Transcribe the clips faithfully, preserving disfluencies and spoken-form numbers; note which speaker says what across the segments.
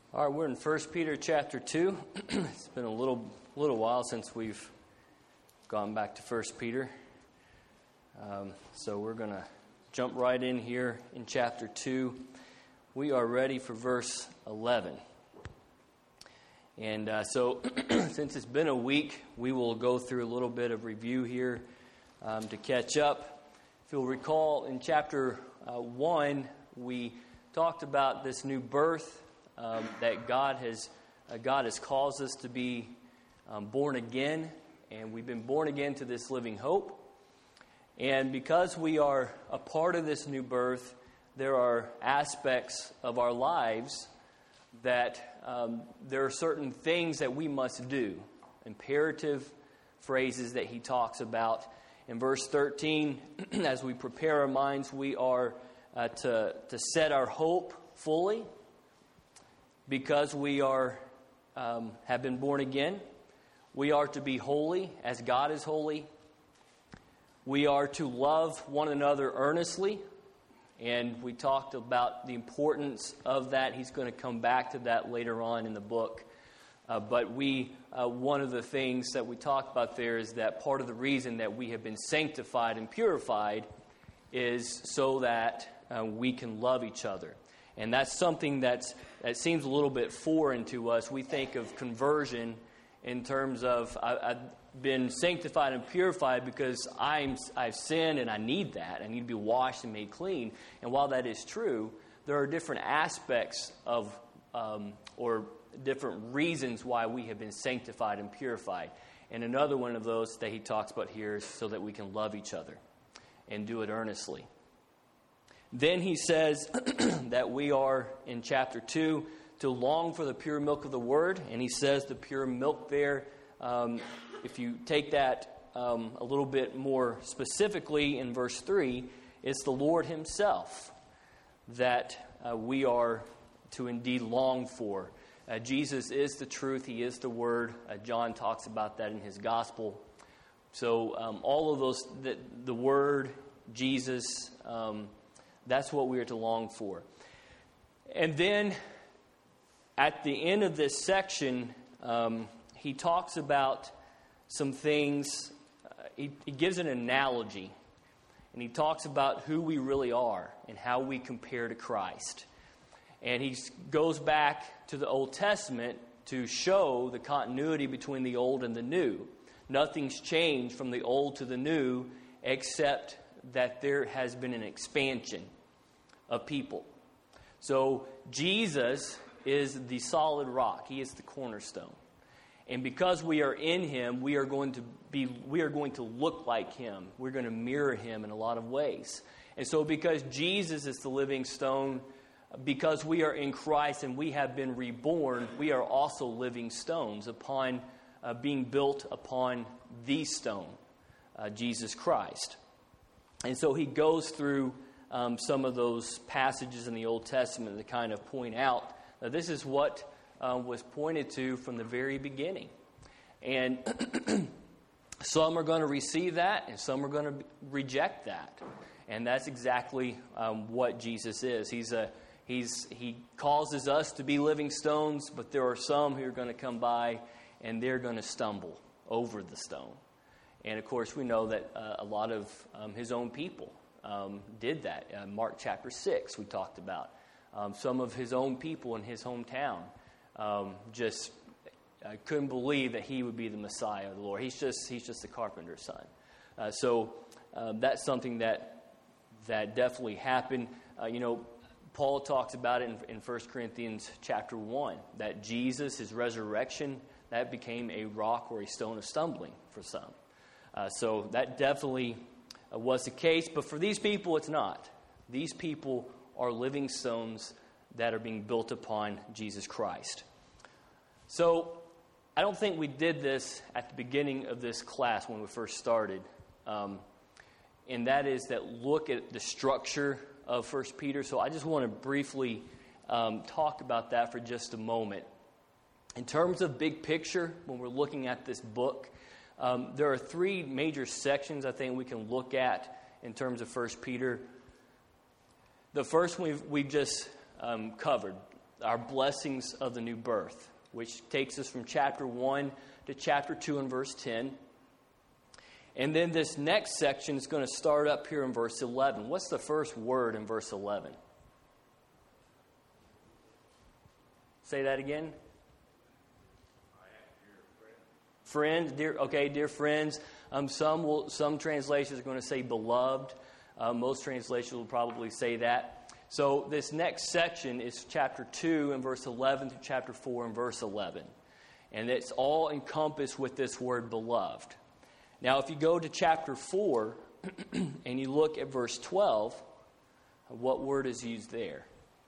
Speaker 1: All right, we're in First Peter chapter two. It's been a little little while since we've gone back to First Peter. Um, so we're going to jump right in here in chapter two. We are ready for verse eleven. And uh, so since it's been a week, we will go through a little bit of review here um, to catch up. If you'll recall, in chapter uh, one, we talked about this new birth Um, that God has uh, God has caused us to be um, born again, and we've been born again to this living hope. And because we are a part of this new birth, there are aspects of our lives that um, there are certain things that we must do, imperative phrases that he talks about. In verse thirteen, as we prepare our minds, we are uh, to, to set our hope fully, because we are um, have been born again. We are to be holy as God is holy. We are to love one another earnestly. And we talked about the importance of that. He's going to come back to that later on in the book. Uh, but we, uh, one of the things that we talked about there is that part of the reason that we have been sanctified and purified is so that uh, we can love each other. And that's something that's, that seems a little bit foreign to us. We think of conversion in terms of I, I've been sanctified and purified because I'm, I've sinned and I need that. I need to be washed and made clean. And while that is true, there are different aspects of um, or different reasons why we have been sanctified and purified. And another one of those that he talks about here is so that we can love each other and do it earnestly. Then he says that we are, in chapter two, to long for the pure milk of the word. And he says the pure milk there, um, if you take that um, a little bit more specifically in verse three, it's the Lord himself that uh, we are to indeed long for. Uh, Jesus is the truth. He is the word. Uh, John talks about that in his gospel. So um, all of those, the, the word, Jesus, um, that's what we are to long for. And then at the end of this section, um, he talks about some things. Uh, he, he gives an analogy. And he talks about who we really are and how we compare to Christ. And he goes back to the Old Testament to show the continuity between the old and the new. Nothing's changed from the old to the new except that there has been an expansion of people. So Jesus is the solid rock. He is the cornerstone. And because we are in him, we are going to be we are going to look like him. We're going to mirror him in a lot of ways. And so because Jesus is the living stone, because we are in Christ and we have been reborn, we are also living stones upon uh, being built upon the stone, uh, Jesus Christ. And so he goes through um, some of those passages in the Old Testament that kind of point out that this is what uh, was pointed to from the very beginning. And some are going to receive that and some are going to reject that. And that's exactly um, what Jesus is. He's a he's he causes us to be living stones, but there are some who are going to come by and they're going to stumble over the stone. And, of course, we know that uh, a lot of um, his own people um, did that. Uh, Mark chapter six we talked about. Um, some of his own people in his hometown um, just uh, couldn't believe that he would be the Messiah of the Lord. He's just he's just a carpenter's son. Uh, so um, that's something that that definitely happened. Uh, you know, Paul talks about it in, in First Corinthians chapter one, that Jesus, his resurrection, that became a rock or a stone of stumbling for some. Uh, so that definitely uh, was the case. But for these people, it's not. These people are living stones that are being built upon Jesus Christ. So I don't think we did this at the beginning of this class when we first started. Um, and that is that look at the structure of First Peter. So I just want to briefly um, talk about that for just a moment. In terms of big picture, when we're looking at this book, Um, there are three major sections I think we can look at in terms of First Peter. The first one we've, we've just um, covered, our blessings of the new birth, which takes us from chapter one to chapter two and verse ten. And then this next section is going to start up here in verse eleven. What's the first word in verse eleven? Say that again. Friends, dear, okay, dear friends. Um, some will, some translations are going to say beloved. Uh, most translations will probably say that. So this next section is chapter two and verse eleven to chapter four and verse eleven. And it's all encompassed with this word beloved. Now, if you go to chapter four and you look at verse twelve, what word is used there?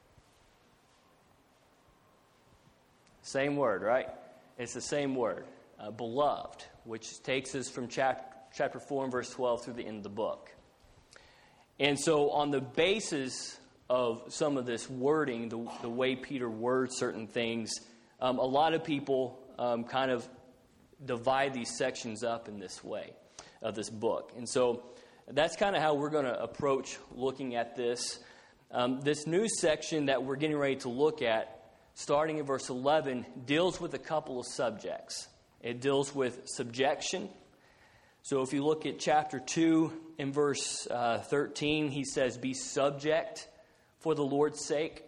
Speaker 1: Same word, right? It's the same word, uh, beloved, which takes us from chapter, chapter four and verse twelve through the end of the book. And so on the basis of some of this wording, the, the way Peter words certain things, um, a lot of people um, kind of divide these sections up in this way of this book. And so that's kind of how we're going to approach looking at this. Um, this new section that we're getting ready to look at, starting in verse eleven, deals with a couple of subjects. It deals with subjection. So if you look at chapter two in verse uh, thirteen, he says, be subject for the Lord's sake.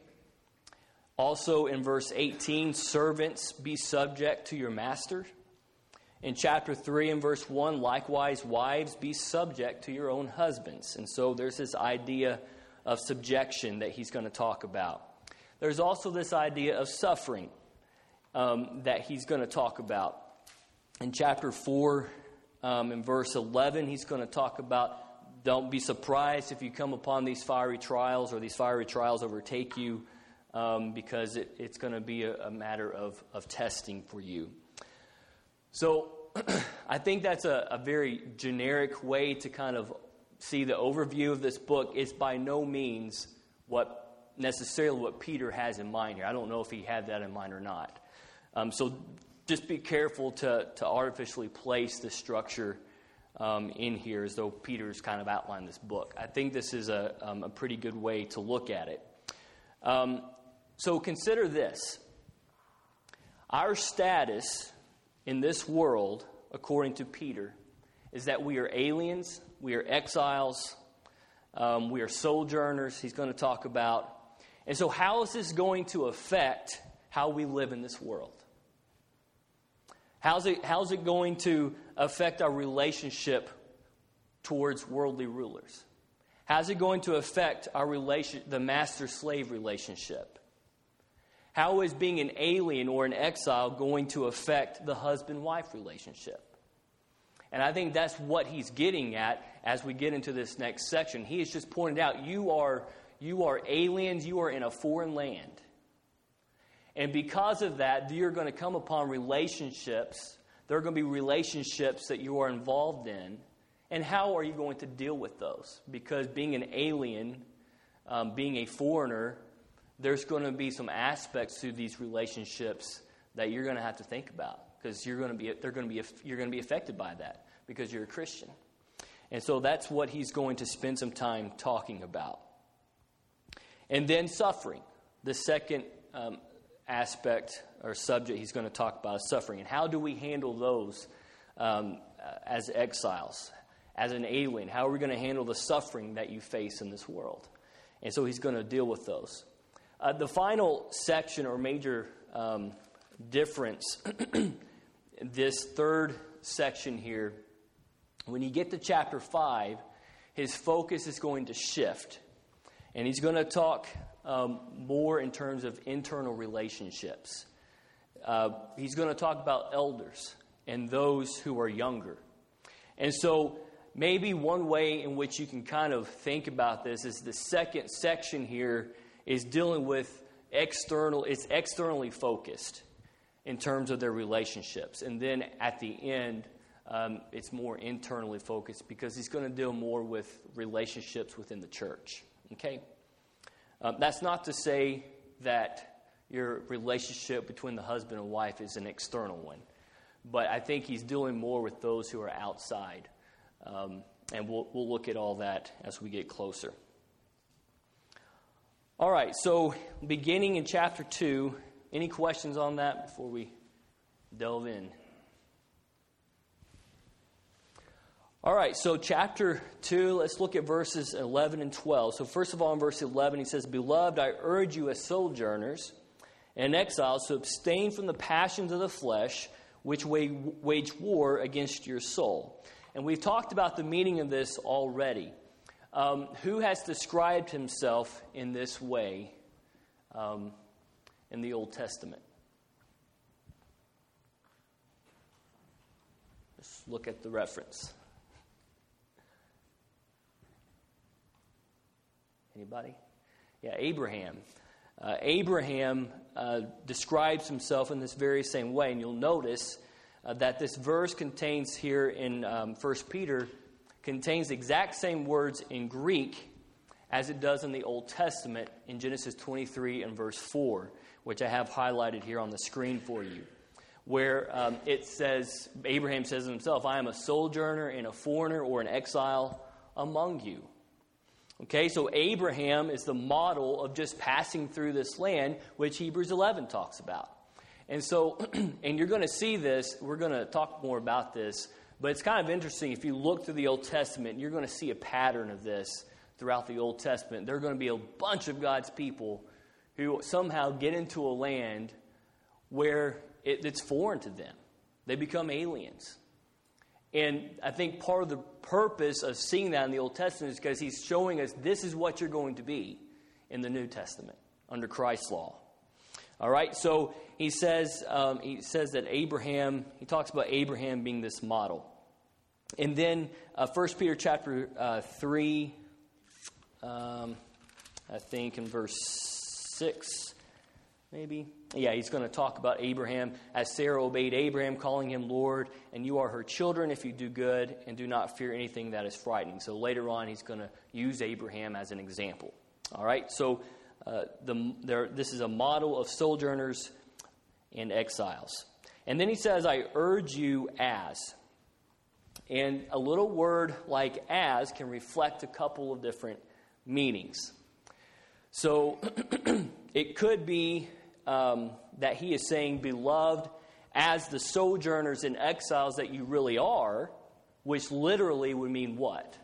Speaker 1: Also in verse eighteen, servants, be subject to your master. In chapter three and verse one, likewise, wives, be subject to your own husbands. And so there's this idea of subjection that he's going to talk about. There's also this idea of suffering um, that he's going to talk about. In chapter four, um, in verse eleven, he's going to talk about, don't be surprised if you come upon these fiery trials or these fiery trials overtake you, um, because it, it's going to be a, a matter of, of testing for you. So I think that's a, a very generic way to kind of see the overview of this book. It's by no means what necessarily what Peter has in mind here. I don't know if he had that in mind or not. Um, so just be careful to, to artificially place the structure um, in here as though Peter's kind of outlined this book. I think this is a, um, a pretty good way to look at it. Um, so consider this. Our status in this world, according to Peter, is that we are aliens, we are exiles, um, we are sojourners, he's going to talk about. And so how is this going to affect how we live in this world? How's it, how's it going to affect our relationship towards worldly rulers? How's it going to affect our relation, the master-slave relationship? How is being an alien or an exile going to affect the husband-wife relationship? And I think that's what he's getting at as we get into this next section. He has just pointed out, you are, you are aliens, you are in a foreign land. And because of that, you're going to come upon relationships. There are going to be relationships that you are involved in. And how are you going to deal with those? Because being an alien, um, being a foreigner, there's going to be some aspects to these relationships that you're going to have to think about, because you're going to be they're going to be you're going to be affected by that because you're a Christian. And so that's what he's going to spend some time talking about. And then suffering, the second um, aspect or subject he's going to talk about is suffering. And how do we handle those um, as exiles, as an alien? How are we going to handle the suffering that you face in this world? And so he's going to deal with those. Uh, the final section or major um, difference, this third section here, when you get to chapter five, his focus is going to shift. And he's going to talk um, more in terms of internal relationships. Uh, he's going to talk about elders and those who are younger. And so maybe one way in which you can kind of think about this is the second section here is dealing with external, it's externally focused in terms of their relationships. And then at the end, um, it's more internally focused because he's going to deal more with relationships within the church. Okay? Um, that's not to say that your relationship between the husband and wife is an external one. But I think he's dealing more with those who are outside. Um, and we'll, we'll look at all that as we get closer. All right, so beginning in chapter two, any questions on that before we delve in? All right, so chapter two, let's look at verses eleven and twelve. So first of all, in verse eleven, he says, "Beloved, I urge you as sojourners and exiles to abstain from the passions of the flesh, which wage war against your soul." And we've talked about the meaning of this already. Um, who has described himself in this way um, in the Old Testament? Let's look at the reference. Anybody? Yeah, Abraham. Uh, Abraham uh, describes himself in this very same way. And you'll notice uh, that this verse contains here in um, First Peter, contains the exact same words in Greek as it does in the Old Testament in Genesis twenty-three and verse four, which I have highlighted here on the screen for you, where um, it says, Abraham says himself, "I am a sojourner and a foreigner or an exile among you." Okay, so Abraham is the model of just passing through this land, which Hebrews eleven talks about. And so, and you're going to see this, we're going to talk more about this, but it's kind of interesting. If you look through the Old Testament, you're going to see a pattern of this throughout the Old Testament. There are going to be a bunch of God's people who somehow get into a land where it, it's foreign to them. They become aliens. And I think part of the purpose of seeing that in the Old Testament is because he's showing us this is what you're going to be in the New Testament under Christ's law. All right, so he says um, he says that Abraham, he talks about Abraham being this model. And then uh, First Peter chapter uh, three, um, I think in verse six, maybe. Yeah, he's going to talk about Abraham as Sarah obeyed Abraham, calling him Lord, and you are her children if you do good and do not fear anything that is frightening. So later on, he's going to use Abraham as an example. All right, so uh, the, there, this is a model of sojourners and exiles. And then he says, "I urge you as." And a little word like "as" can reflect a couple of different meanings. So it could be Um, that he is saying, "Beloved, as the sojourners and exiles that you really are," which literally would mean what?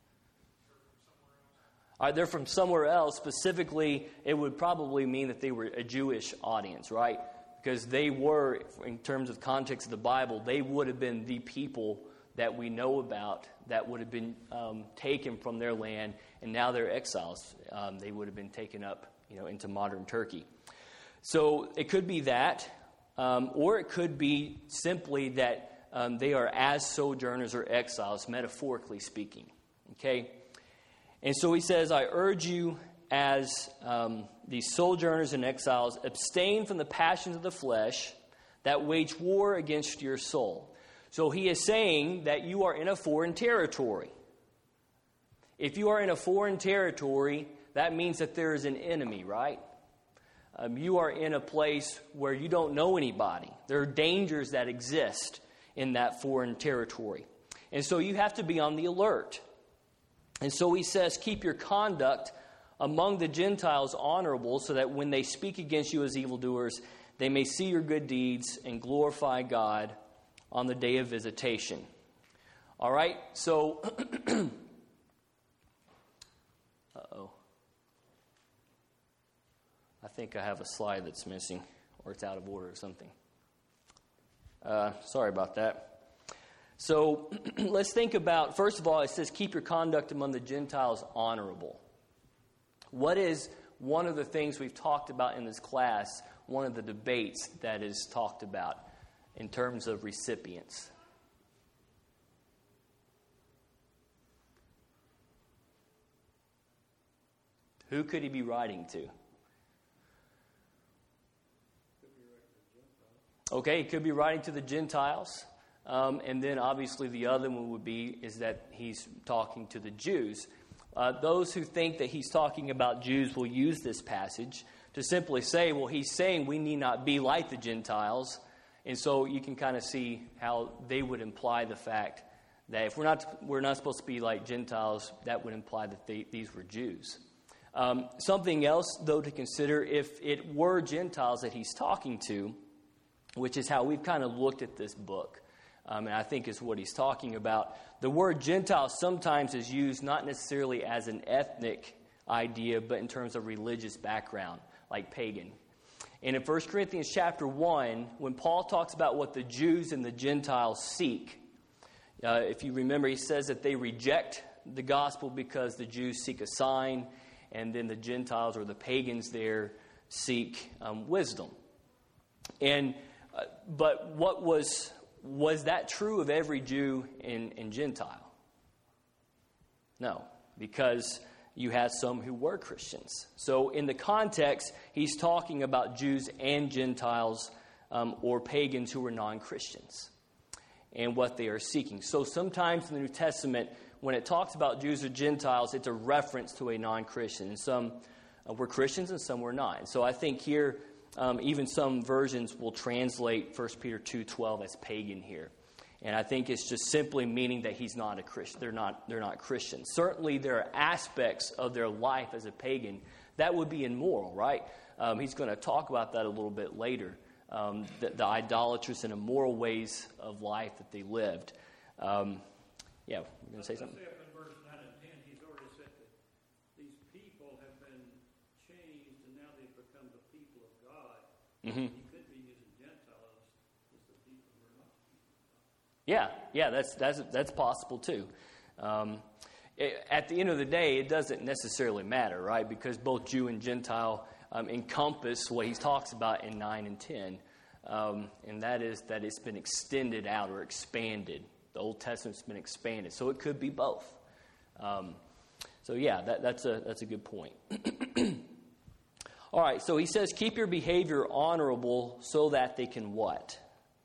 Speaker 1: Are they're from somewhere else. Specifically, it would probably mean that they were a Jewish audience, right? Because they were, in terms of context of the Bible, they would have been the people that we know about that would have been um, taken from their land, and now they're exiles. Um, they would have been taken up, you know, into modern Turkey. So it could be that, um, or it could be simply that um, they are as sojourners or exiles, metaphorically speaking. Okay? And so he says, "I urge you as um, these sojourners and exiles, abstain from the passions of the flesh that wage war against your soul." So he is saying that you are in a foreign territory. If you are in a foreign territory, that means that there is an enemy, right? Um, you are in a place where you don't know anybody. There are dangers that exist in that foreign territory. And so you have to be on the alert. And so he says, "Keep your conduct among the Gentiles honorable, so that when they speak against you as evildoers, they may see your good deeds and glorify God on the day of visitation." All right, so... Uh-oh. I think I have a slide that's missing, or it's out of order or something. Uh, sorry about that. So let's think about, first of all, it says, "Keep your conduct among the Gentiles honorable." What is one of the things we've talked about in this class, one of the debates that is talked about in terms of recipients? Who could he be writing to? Okay, he could be writing to the Gentiles. Um, and then obviously the other one would be is that he's talking to the Jews. Uh, those who think that he's talking about Jews will use this passage to simply say, well, he's saying we need not be like the Gentiles. And so you can kind of see how they would imply the fact that if we're not we're not supposed to be like Gentiles, that would imply that they, these were Jews. Um, something else, though, to consider, if it were Gentiles that he's talking to, which is how we've kind of looked at this book, um, and I think is what he's talking about. The word Gentile sometimes is used not necessarily as an ethnic idea, but in terms of religious background, like pagan. And in First Corinthians chapter one, when Paul talks about what the Jews and the Gentiles seek, uh, if you remember, he says that they reject the gospel because the Jews seek a sign, and then the Gentiles or the pagans there seek um, wisdom. And uh, but what was was that true of every Jew and, and Gentile? No, because you had some who were Christians. So in the context, he's talking about Jews and Gentiles um, or pagans who were non-Christians and what they are seeking. So sometimes in the New Testament, when it talks about Jews or Gentiles, it's a reference to a non-Christian. And some uh, were Christians and some were not. And so I think here, um, even some versions will translate First Peter two twelve as pagan here. And I think it's just simply meaning that he's not a Christian. They're not, they're not Christians. Certainly there are aspects of their life as a pagan that would be immoral, right? Um, he's going to talk about that a little bit later, um, the, the idolatrous and immoral ways of life that they lived. Um, yeah, you're going to say something?
Speaker 2: Up in verse nine and ten, he's already said that these people have been changed and now they've become the people of God.
Speaker 1: Mm-hmm.
Speaker 2: He could be using Gentiles as the people who are not the people of God.
Speaker 1: Yeah, yeah, that's that's that's possible too. Um, it, at the end of the day, it doesn't necessarily matter, right? Because both Jew and Gentile um, encompass what he talks about in nine and ten, um, and that is that it's been extended out or expanded. The Old Testament's been expanded, so it could be both. Um, so yeah, that, that's a that's a good point. All right, so he says, keep your behavior honorable so that they can what?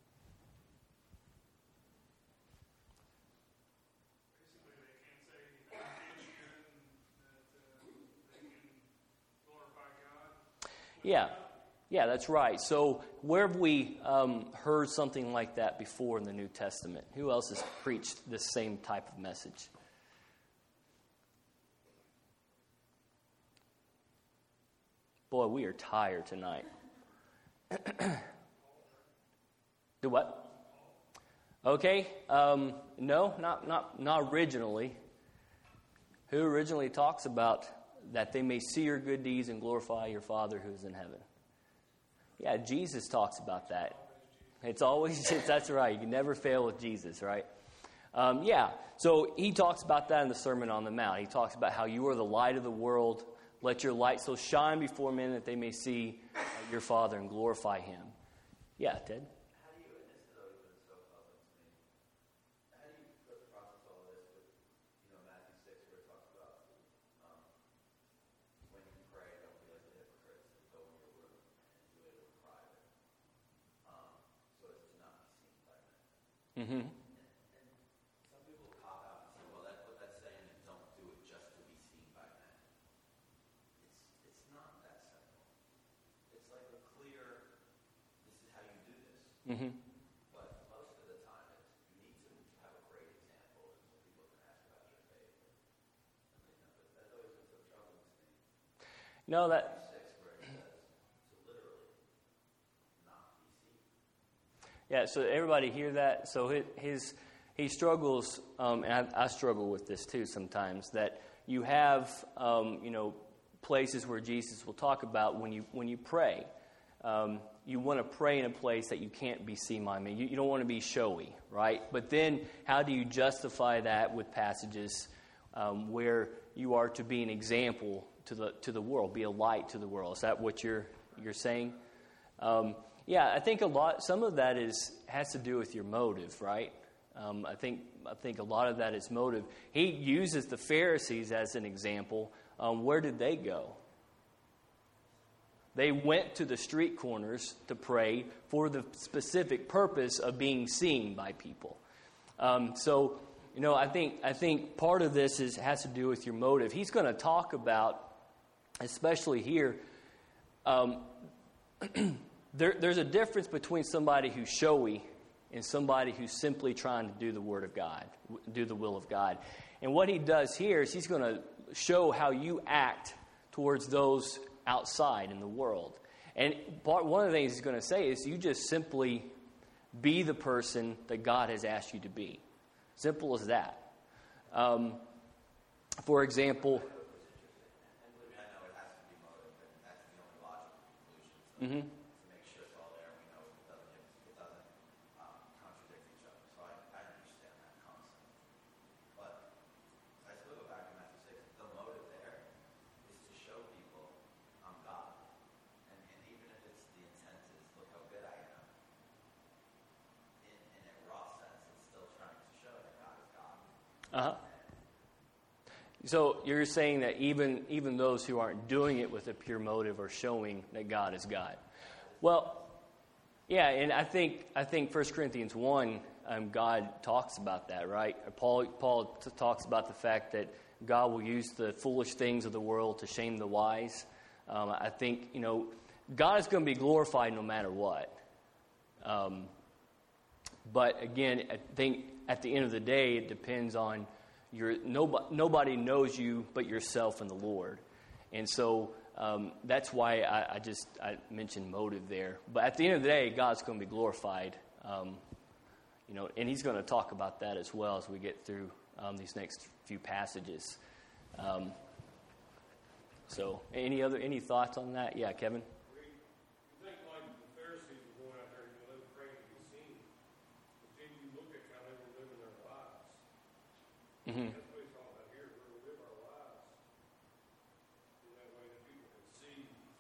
Speaker 1: Yeah, yeah, that's right. So where have we um, heard something like that before in the New Testament? Who else has preached this same type of message? Boy, we are tired tonight. Do what? Okay, um, no, not, not, not originally. Who originally talks about that they may see your good deeds and glorify your Father who is in heaven? Yeah, Jesus talks about that. It's always, it's, that's right. You can never fail with Jesus, right? Um, yeah, so he talks about that in the Sermon on the Mount. He talks about how you are the light of the world. Let your light so shine before men that they may see uh, your Father and glorify him. Yeah, Ted? Mm-hmm.
Speaker 3: And some people cop out and say, well, that's what that's saying, and don't do it just to be seen by men. It's it's not that simple. It's like a clear, this is how you do this.
Speaker 1: Mm-hmm.
Speaker 3: But most of the time, it's, you need to have a great example so people can ask about your faith. I mean, that's always been so troubling to me.
Speaker 1: No, that... Yeah, so everybody hear that? So his, his he struggles, um, and I, I struggle with this too sometimes, that you have, um, you know, places where Jesus will talk about when you when you pray, um, you want to pray in a place that you can't be seen by men. You, you don't want to be showy, right? But then how do you justify that with passages um, where you are to be an example to the to the world, be a light to the world? Is that what you're you're saying? Um, Yeah, I think a lot. Some of that is has to do with your motive, right? Um, I think I think a lot of that is motive. He uses the Pharisees as an example. Um, where did they go? They went to the street corners to pray for the specific purpose of being seen by people. Um, so, you know, I think I think part of this is has to do with your motive. He's going to talk about, especially here. Um, There, there's a difference between somebody who's showy and somebody who's simply trying to do the Word of God, do the will of God. And what he does here is he's going to show how you act towards those outside in the world. And part, one of the things he's going to say is you just simply be the person that God has asked you to be. Simple as that. Um, for example... Mm-hmm.
Speaker 3: To make sure it's all there, we know it doesn't, it doesn't um, contradict each other. So I, I understand that concept. But I still go back to Matthew six. The motive there is to show people I'm God. And, and even if it's the intent is, look how good I am, in, in a raw sense, it's still trying to show that God is God.
Speaker 1: Uh-huh. So you're saying that even even those who aren't doing it with a pure motive are showing that God is God. Well, yeah, and I think I think First Corinthians one, um, God talks about that, right? Paul Paul t- talks about the fact that God will use the foolish things of the world to shame the wise. Um, I think, you know, God is going to be glorified no matter what. Um, but again, I think at the end of the day, it depends on You're, nobody, nobody knows you but yourself and the Lord. And so um, that's why I, I just I mentioned motive there. But at the end of the day, God's going to be glorified. Um, you know, and he's going to talk about that as well as we get through um, these next few passages. Um, so any other any thoughts on that? Yeah, Kevin?
Speaker 2: You think like the Pharisees were going out there, you know, they were praying to be seen. But then you look at how they were living their lives.
Speaker 1: Mm-hmm.
Speaker 2: That's what he's talking about here. We're to live our lives in that way that people can see,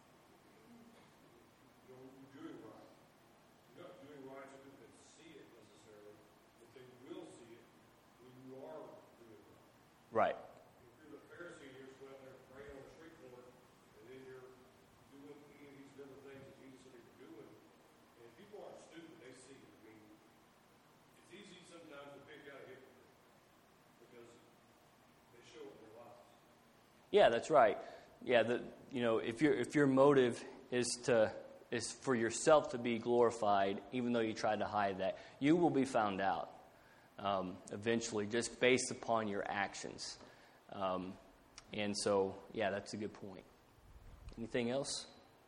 Speaker 2: you know, you're doing right. You're not doing right so people can see it necessarily, but they will see it when you are doing right.
Speaker 1: Right.
Speaker 2: If you're the Pharisee and you're sitting there praying on the street corner, and then you're doing any of these different things that Jesus said you're doing, and people aren't stupid, they see it. I mean, it's easy sometimes to pick out a hypocrite. Because they show it in their lives.
Speaker 1: Yeah, that's right. Yeah, the, you know, if your if your motive is to is for yourself to be glorified, even though you try to hide that, you will be found out um, eventually, just based upon your actions. Um, and so, yeah, that's a good point. Anything else?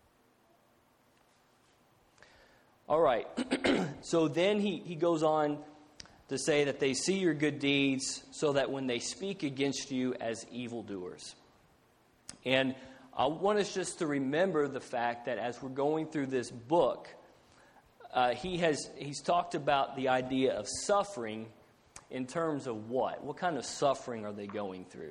Speaker 1: All right. So then he, he goes on to say that they see your good deeds so that when they speak against you as evildoers. And I want us just to remember the fact that as we're going through this book, uh, he has he's talked about the idea of suffering in terms of what? What kind of suffering are they going through?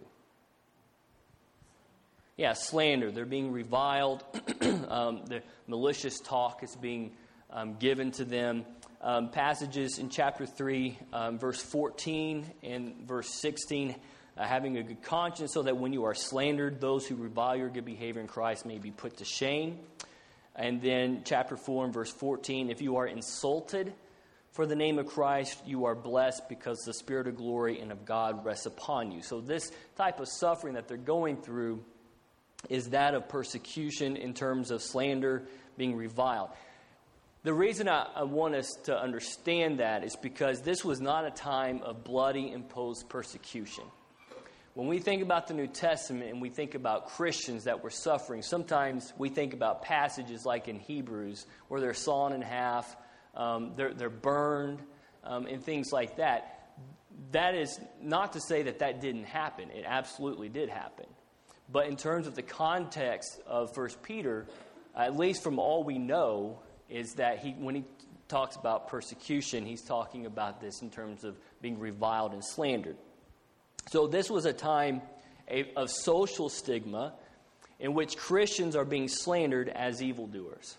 Speaker 1: Yeah, slander. They're being reviled. um, the malicious talk is being um, given to them. Um, passages in chapter three, um, verse fourteen and verse sixteen, uh, having a good conscience so that when you are slandered, those who revile your good behavior in Christ may be put to shame. And then chapter four and verse fourteen, if you are insulted for the name of Christ, you are blessed because the Spirit of glory and of God rests upon you. So this type of suffering that they're going through is that of persecution in terms of slander, being reviled. The reason I, I want us to understand that is because this was not a time of bloody imposed persecution. When we think about the New Testament and we think about Christians that were suffering, sometimes we think about passages like in Hebrews where they're sawn in half, um, they're, they're burned, um, and things like that. That is not to say that that didn't happen. It absolutely did happen. But in terms of the context of First Peter, at least from all we know, is that he, when he talks about persecution, he's talking about this in terms of being reviled and slandered. So this was a time of social stigma in which Christians are being slandered as evildoers.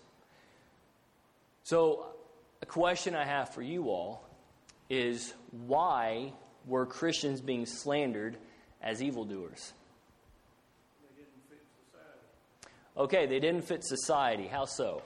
Speaker 1: So a question I have for you all is, why were Christians being slandered as evildoers?
Speaker 2: They didn't fit society.
Speaker 1: Okay, they didn't fit society. How so?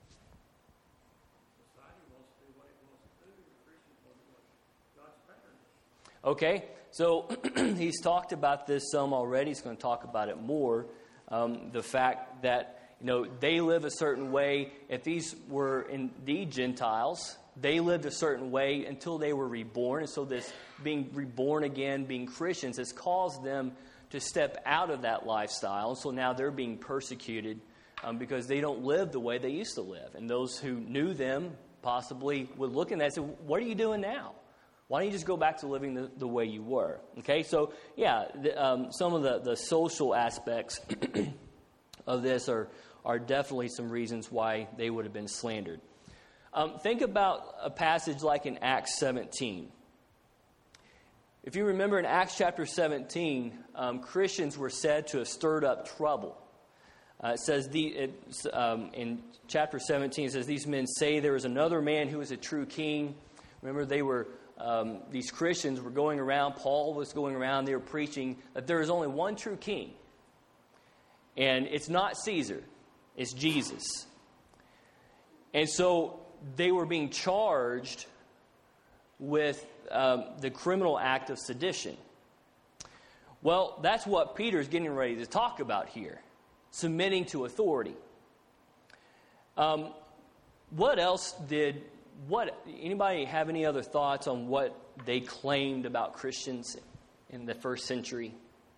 Speaker 1: Okay, so he's talked about this some already. He's going to talk about it more. Um, the fact that, you know, they live a certain way. If these were indeed Gentiles, they lived a certain way until they were reborn. And so this being reborn again, being Christians, has caused them to step out of that lifestyle. So now they're being persecuted um, because they don't live the way they used to live. And those who knew them possibly would look at that and say, what are you doing now? Why don't you just go back to living the, the way you were? Okay, so yeah, the, um, some of the, the social aspects of this are, are definitely some reasons why they would have been slandered. Um, think about a passage like in Acts seventeen. If you remember in Acts chapter seventeen, um, Christians were said to have stirred up trouble. Uh, it says the, it, um, in chapter seventeen, it says, these men say there is another man who is a true king. Remember, they were um, these Christians were going around, Paul was going around, they were preaching that there is only one true king. And it's not Caesar, it's Jesus. And so they were being charged with um, the criminal act of sedition. Well, that's what Peter's getting ready to talk about here. Submitting to authority. Um, what else did, what, anybody have any other thoughts on what they claimed about Christians in the first century?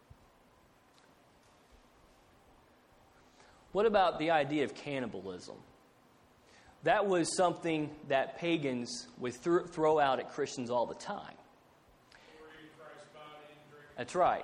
Speaker 1: What about the idea of cannibalism? That was something that pagans would th- throw out at Christians all the time. That's right.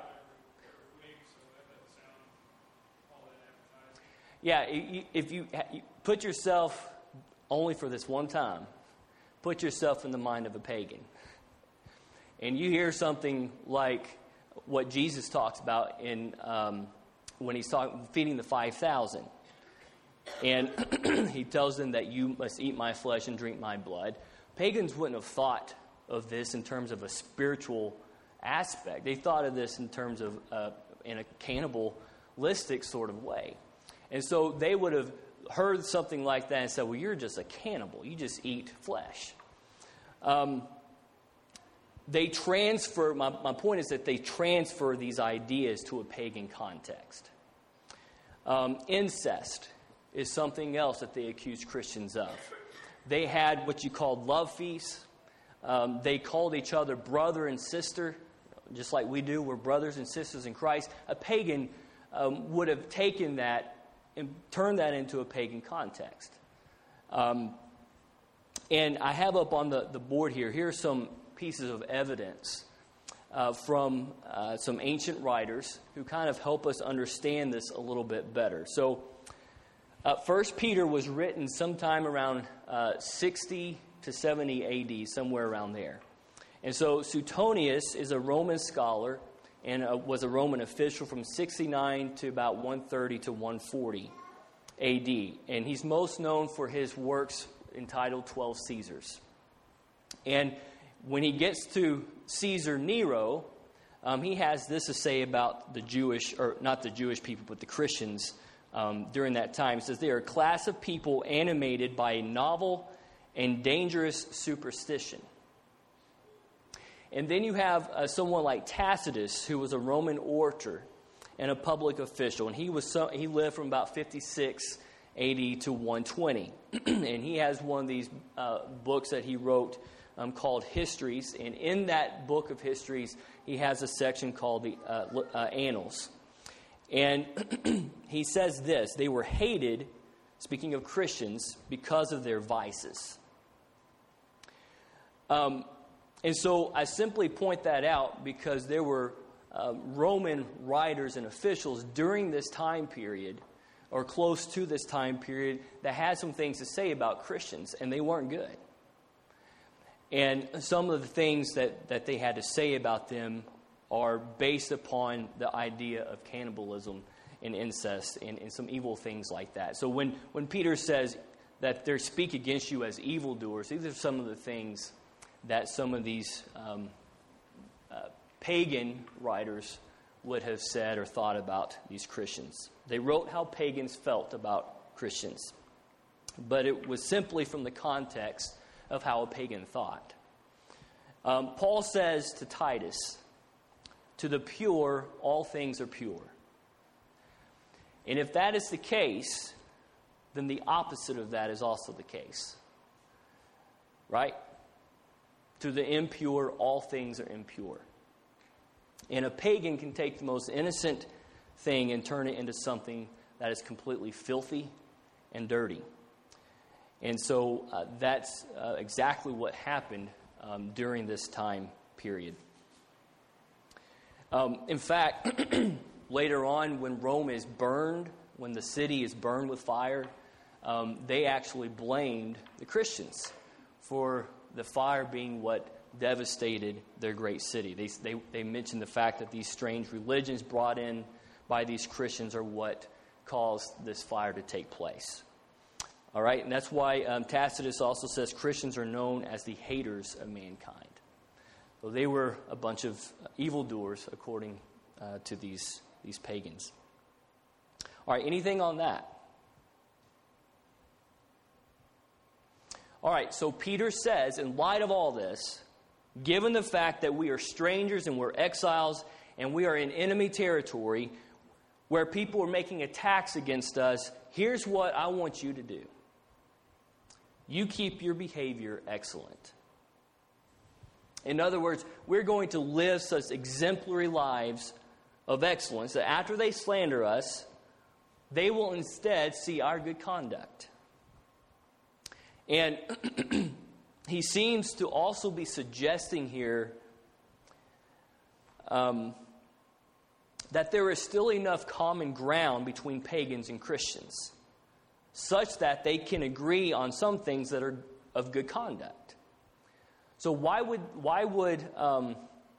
Speaker 1: Yeah, if you put yourself, only for this one time, put yourself in the mind of a pagan. And you hear something like what Jesus talks about in um, when he's talking, feeding the five thousand. And he tells them that you must eat my flesh and drink my blood. Pagans wouldn't have thought of this in terms of a spiritual aspect. They thought of this in terms of uh, in a cannibalistic sort of way. And so they would have heard something like that and said, well, you're just a cannibal. You just eat flesh. Um, they transfer, my, my point is that they transfer these ideas to a pagan context. Um, incest is something else that they accused Christians of. They had what you called love feasts. Um, they called each other brother and sister, just like we do. We're brothers and sisters in Christ. A pagan um, would have taken that and turned that into a pagan context. Um, and I have up on the, the board here, here are some pieces of evidence uh, from uh, some ancient writers who kind of help us understand this a little bit better. So, uh, First Peter was written sometime around uh, sixty to seventy A D, somewhere around there. And so Suetonius is a Roman scholar and uh, was a Roman official from sixty-nine to about one thirty to one forty A D. And he's most known for his works entitled Twelve Caesars. And when he gets to Caesar Nero, um, he has this to say about the Jewish, or not the Jewish people, but the Christians um, during that time. He says, they are a class of people animated by a novel and dangerous superstition. And then you have uh, someone like Tacitus, who was a Roman orator and a public official. And he was so, he lived from about fifty-six A D to one twenty. And he has one of these uh, books that he wrote um, called Histories. And in that book of Histories, he has a section called the uh, uh, Annals. And he says this, they were hated, speaking of Christians, because of their vices. Um, and so I simply point that out because there were uh, Roman writers and officials during this time period, or close to this time period, that had some things to say about Christians, and they weren't good. And some of the things that, that they had to say about them are based upon the idea of cannibalism and incest and, and some evil things like that. So when, when Peter says that they speak against you as evildoers, these are some of the things that some of these um, uh, pagan writers would have said or thought about these Christians. They wrote how pagans felt about Christians, but it was simply from the context of how a pagan thought. Um, Paul says to Titus, to the pure, all things are pure. And if that is the case, then the opposite of that is also the case. Right? To the impure, all things are impure. And a pagan can take the most innocent thing and turn it into something that is completely filthy and dirty. And so uh, that's uh, exactly what happened um, during this time period. Um, in fact, later on, when Rome is burned, when the city is burned with fire, um, they actually blamed the Christians for the fire being what devastated their great city. They, they, they mentioned the fact that these strange religions brought in by these Christians are what caused this fire to take place. All right, and that's why um, Tacitus also says Christians are known as the haters of mankind. So they were a bunch of evildoers, according uh, to these, these pagans. All right, anything on that? All right, so Peter says, in light of all this, given the fact that we are strangers and we're exiles and we are in enemy territory where people are making attacks against us, here's what I want you to do. You keep your behavior excellent. In other words, we're going to live such exemplary lives of excellence that after they slander us, they will instead see our good conduct. And he seems to also be suggesting here um, that there is still enough common ground between pagans and Christians, such that they can agree on some things that are of good conduct. So why would why would um,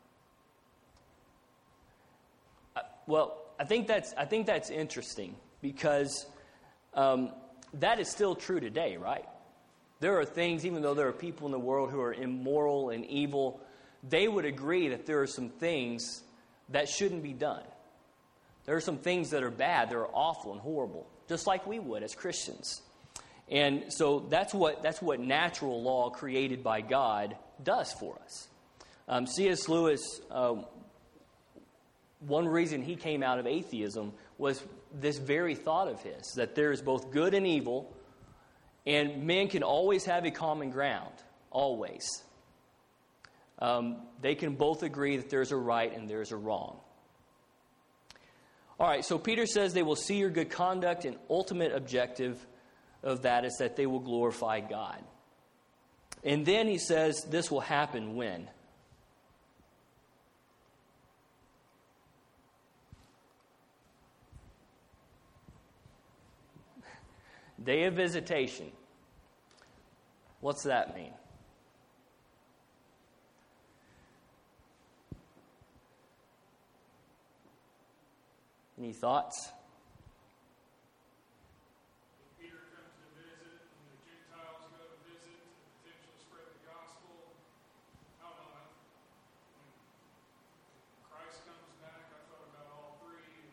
Speaker 1: well I think that's I think that's interesting because um, that is still true today, right? There are things, even though there are people in the world who are immoral and evil, they would agree that there are some things that shouldn't be done. There are some things that are bad, that are awful and horrible, just like we would as Christians. And so that's what that's what natural law created by God does for us. Um, C S Lewis, uh, one reason he came out of atheism was this very thought of his, that there is both good and evil, and men can always have a common ground, always. Um, they can both agree that there's a right and there's a wrong. All right, so Peter says they will see your good conduct, and ultimate objective of that is that they will glorify God. And then he says this will happen when? Day of visitation. What's that mean? Any thoughts?
Speaker 2: Peter comes to visit, and the Gentiles go to visit to potentially spread the gospel. I don't know. When Christ comes back, I thought about all three.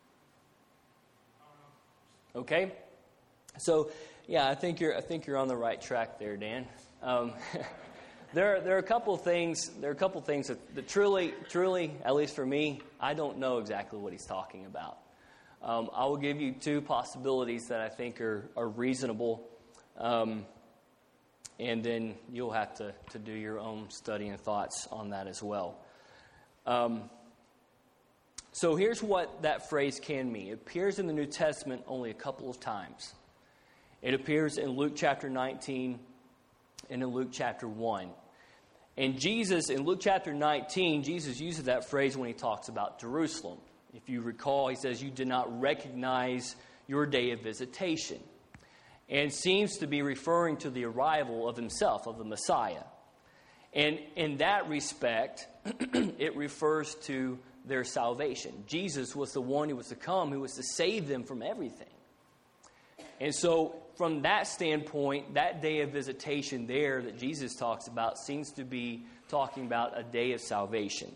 Speaker 2: I don't know.
Speaker 1: Okay. So, yeah, I think you're I think you're on the right track there, Dan. Um, there there are a couple of things there are a couple of things that, that truly truly at least for me, I don't know exactly what he's talking about. Um, I will give you two possibilities that I think are are reasonable, um, and then you'll have to to do your own study and thoughts on that as well. Um, so here's what that phrase can mean. It appears in the New Testament only a couple of times. It appears in Luke chapter nineteen and in Luke chapter one. And Jesus, in Luke chapter nineteen, Jesus uses that phrase when he talks about Jerusalem. If you recall, he says, you did not recognize your day of visitation. And seems to be referring to the arrival of himself, of the Messiah. And in that respect, it refers to their salvation. Jesus was the one who was to come, who was to save them from everything. And so, from that standpoint, that day of visitation there that Jesus talks about seems to be talking about a day of salvation.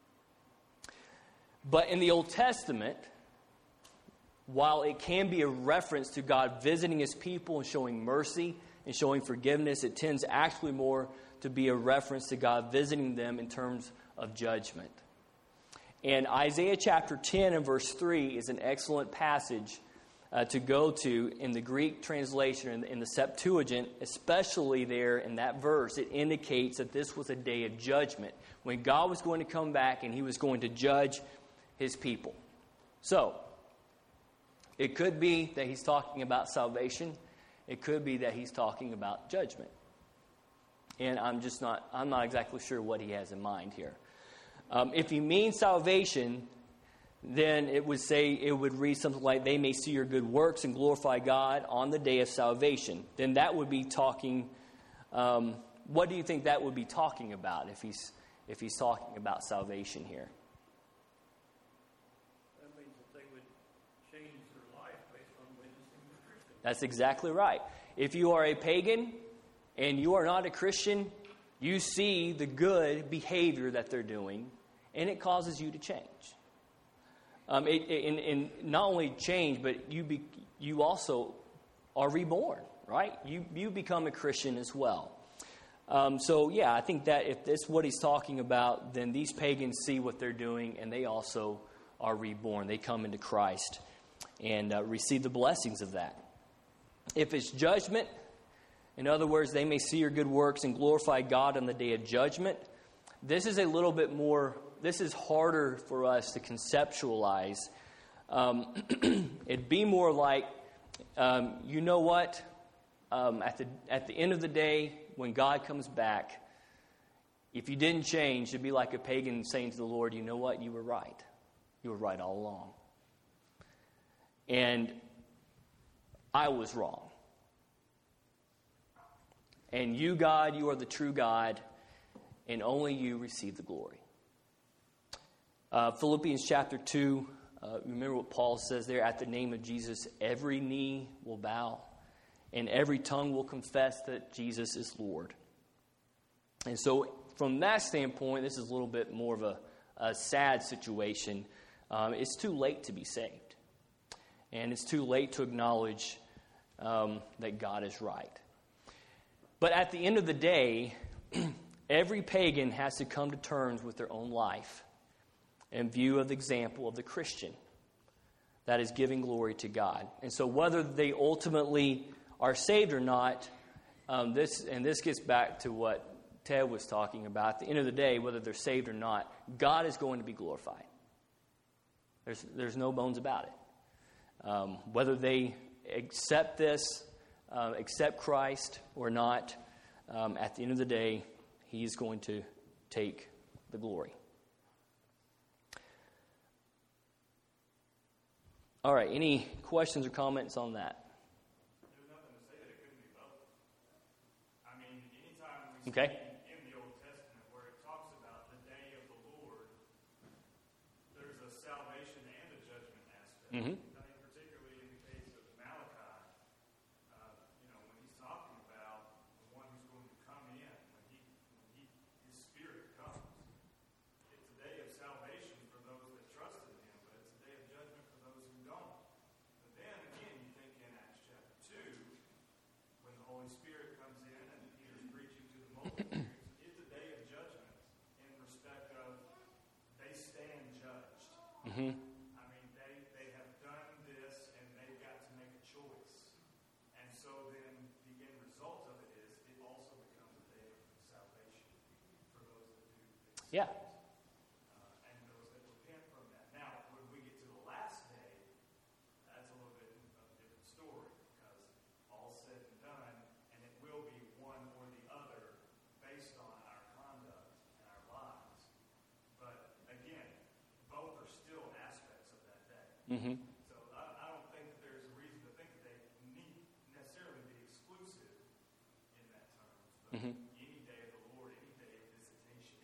Speaker 1: But in the Old Testament, while it can be a reference to God visiting his people and showing mercy and showing forgiveness, it tends actually more to be a reference to God visiting them in terms of judgment. And Isaiah chapter ten and verse three is an excellent passage uh, to go to in the Greek translation, in, in the Septuagint, especially there in that verse, it indicates that this was a day of judgment, when God was going to come back and he was going to judge his people. So, it could be that he's talking about salvation. It could be that he's talking about judgment. And I'm just not, I'm not exactly sure what he has in mind here. Um, if he means salvation, then it would say, it would read something like, they may see your good works and glorify God on the day of salvation. Then that would be talking, um, what do you think that would be talking about if he's, if he's talking about salvation here?
Speaker 2: That means that they would change their life based on witnessing the Christian.
Speaker 1: That's exactly right. If you are a pagan and you are not a Christian, you see the good behavior that they're doing, and it causes you to change. Um, it, it, and, and not only change, but you be, you also are reborn, right? You you become a Christian as well. Um, so yeah, I think that if that's what he's talking about, then these pagans see what they're doing, and they also are reborn. They come into Christ and uh, receive the blessings of that. If it's judgment, in other words, they may see your good works and glorify God on the day of judgment. This is a little bit more, this is harder for us to conceptualize. Um, it'd be more like, um, you know what, um, at the at the end of the day, when God comes back, if you didn't change, it'd be like a pagan saying to the Lord, you know what, you were right. You were right all along. And I was wrong. And you, God, you are the true God, and only you receive the glory. Uh, Philippians chapter two, uh, remember what Paul says there, at the name of Jesus, every knee will bow, and every tongue will confess that Jesus is Lord. And so from that standpoint, this is a little bit more of a, a sad situation. Um, it's too late to be saved. And it's too late to acknowledge um, that God is right. But at the end of the day, every pagan has to come to terms with their own life in view of the example of the Christian that is giving glory to God. And so whether they ultimately are saved or not, um, this and this gets back to what Ted was talking about. At the end of the day, whether they're saved or not, God is going to be glorified. There's, there's no bones about it. Um, whether they accept this, Uh, accept Christ or not, um, at the end of the day, he is going to take the glory. All right, any questions or comments on that?
Speaker 2: There's nothing to say that it couldn't be both. I mean, anytime we
Speaker 1: Okay.
Speaker 2: see in the Old Testament where it talks about the day of the Lord, there's a salvation and a judgment aspect.
Speaker 1: Mm-hmm.
Speaker 2: I think particularly in the case of Malachi, uh, you know, when he's talking about the one who's going to come in, when he, when he, his Spirit comes, it's a day of salvation for those that trust in him, but it's a day of judgment for those who don't. But then again, you think in Acts chapter two, when the Holy Spirit comes in and Peter's preaching to the multitudes, it's a day of judgment in respect of they stand judged.
Speaker 1: Mm-hmm.
Speaker 2: I mean, they, they have done this and they've got to make a choice. And so then the end result of it is it also becomes a day of salvation for those that do things.
Speaker 1: Yeah.
Speaker 2: Uh, and those that repent from that. Now, when we get to the last day, that's a little bit of a different story because all said and done, and it will be one or the other based on our conduct and our lives. But again, both are still aspects of that day.
Speaker 1: Mm-hmm.
Speaker 2: So I, I don't think that there's a reason to think that they need necessarily be exclusive in that terms. But
Speaker 1: Mm-hmm.
Speaker 2: any day of the Lord, any day of visitation,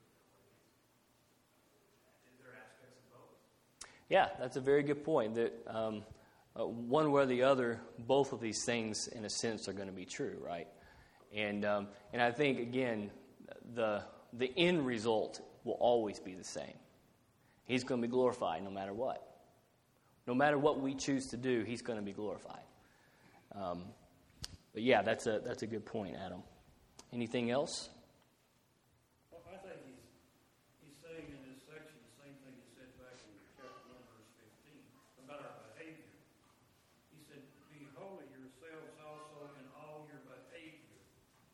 Speaker 2: there are aspects of both.
Speaker 1: Yeah, that's a very good point. That um, uh, one way or the other, both of these things, in a sense, are going to be true, right? And um, and I think again, the the end result will always be the same. He's going to be glorified no matter what. No matter what we choose to do, he's going to be glorified. Um, but yeah, that's a that's a good point, Adam. Anything else?
Speaker 4: Well, I think he's, he's saying in this section the same thing he said back in chapter one, verse fifteen, about our behavior.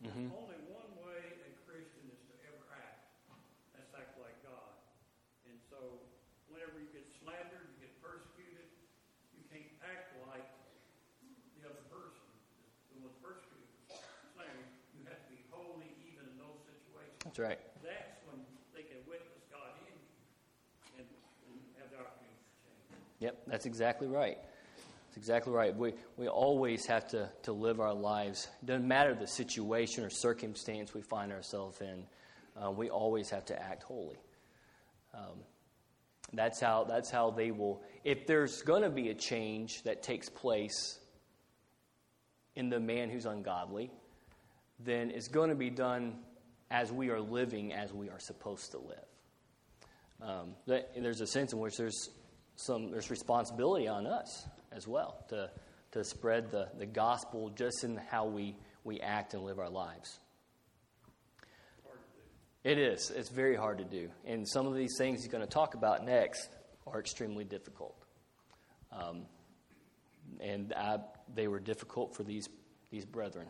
Speaker 1: Mm-hmm.
Speaker 4: There's only one way a Christian is to ever act. That's act like God. And so whenever you get slandered, you get persecuted, you can't act like the other person. The one persecuted, slandered, you have to be holy even in those situations.
Speaker 1: That's right.
Speaker 4: That's when they can witness God in you and, and have the opportunity to change.
Speaker 1: Yep, that's exactly right. That's exactly right. We we always have to, to live our lives. It doesn't matter the situation or circumstance we find ourselves in. Uh, we always have to act holy. Um, that's how that's how they will. If there's going to be a change that takes place in the man who's ungodly, then it's going to be done as we are living as we are supposed to live. Um, that, there's a sense in which there's some there's responsibility on us as well to to spread the, the gospel just in how we, we act and live our lives. It is. It's very hard to do. And some of these things he's going to talk about next are extremely difficult. Um, and I, they were difficult for these, these brethren.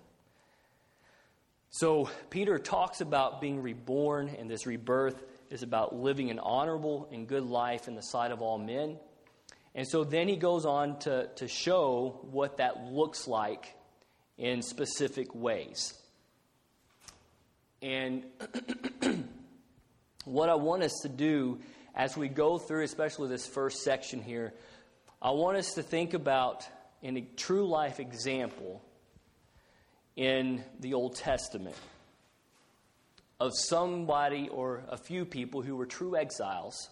Speaker 1: So Peter talks about being reborn, and this rebirth is about living an honorable and good life in the sight of all men. And so then he goes on to, to show what that looks like in specific ways. And what I want us to do as we go through, especially this first section here, I want us to think about in a true life example in the Old Testament of somebody or a few people who were true exiles,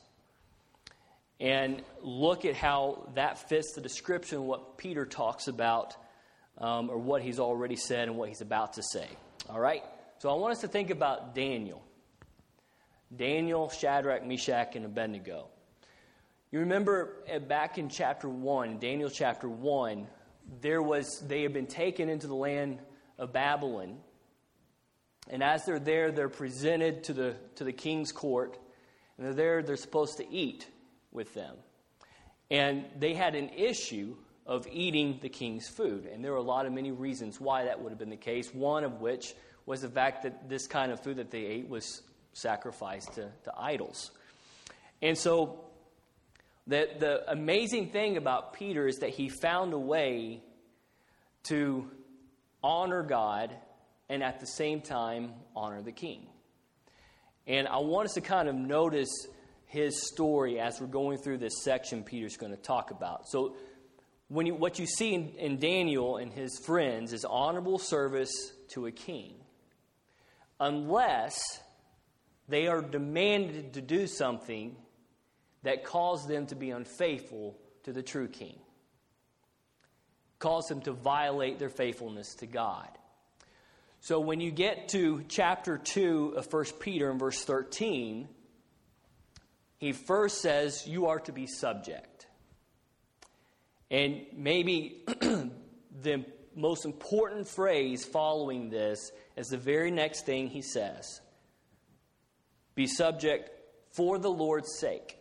Speaker 1: and look at how that fits the description of what Peter talks about, um, or what he's already said and what he's about to say. All right? So I want us to think about Daniel. Daniel, Shadrach, Meshach, and Abednego. You remember back in chapter one, Daniel chapter one, there was they had been taken into the land of Babylon. And as they're there, they're presented to the to the king's court. And they're there, they're supposed to eat with them. And they had an issue of eating the king's food. And there were a lot of many reasons why that would have been the case. One of which was the fact that this kind of food that they ate was sacrificed to, to idols. And so the, the amazing thing about Peter is that he found a way to honor God and at the same time honor the king. And I want us to kind of notice his story as we're going through this section Peter's going to talk about. So when you, what you see in, in Daniel and his friends is honorable service to a king, unless they are demanded to do something that caused them to be unfaithful to the true king, caused them to violate their faithfulness to God. So when you get to chapter two of First Peter in verse thirteen, he first says you are to be subject. And maybe the most important phrase following this is the very next thing he says. Be subject for the Lord's sake.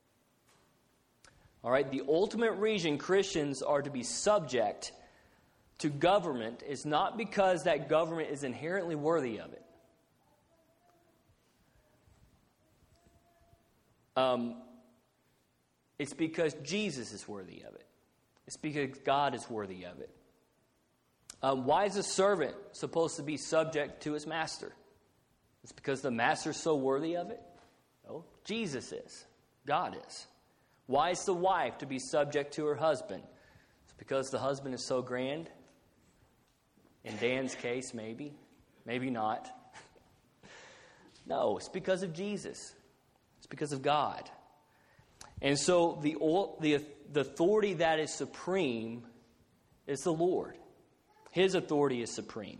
Speaker 1: All right, the ultimate reason Christians are to be subject to government is not because that government is inherently worthy of it. Um, it's because Jesus is worthy of it. It's because God is worthy of it. Um, why is a servant supposed to be subject to his master? It's because the master's so worthy of it? No, Jesus is. God is. Why is the wife to be subject to her husband? It's because the husband is so grand. In Dan's case, maybe. Maybe not. No, it's because of Jesus. It's because of God. And so the, the, the authority that is supreme is the Lord. His authority is supreme.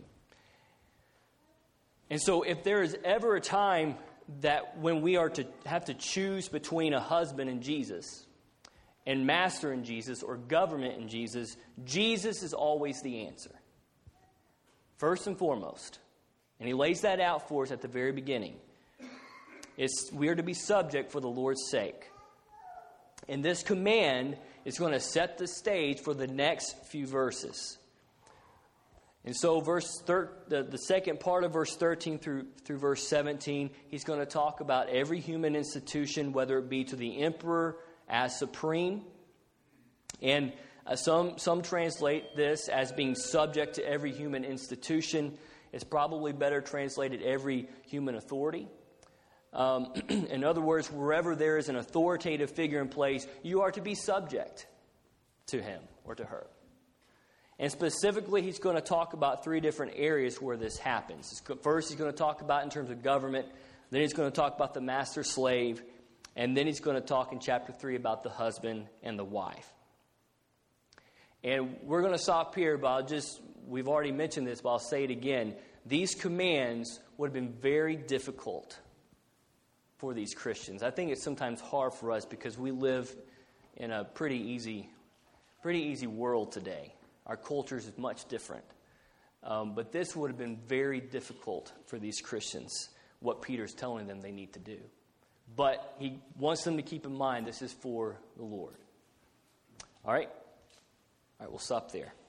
Speaker 1: And so if there is ever a time that when we are to have to choose between a husband and Jesus, and master and Jesus, or government and Jesus, Jesus is always the answer. First and foremost. And he lays that out for us at the very beginning. It's, we are to be subject for the Lord's sake. And this command is going to set the stage for the next few verses. And so verse thir- the, the second part of verse thirteen through, through verse seventeen, he's going to talk about every human institution, whether it be to the emperor as supreme. And uh, some, some translate this as being subject to every human institution. It's probably better translated every human authority. Um, in other words, wherever there is an authoritative figure in place, you are to be subject to him or to her. And specifically, he's going to talk about three different areas where this happens. First, he's going to talk about in terms of government. Then he's going to talk about the master-slave. And then he's going to talk in chapter three about the husband and the wife. And we're going to stop here, but I'll just, we've already mentioned this, but I'll say it again. These commands would have been very difficult for these Christians. I think it's sometimes hard for us because we live in a pretty easy, pretty easy world today. Our culture is much different. Um, but this would have been very difficult for these Christians, what Peter's telling them they need to do. But he wants them to keep in mind this is for the Lord. All right? All right, we'll stop there.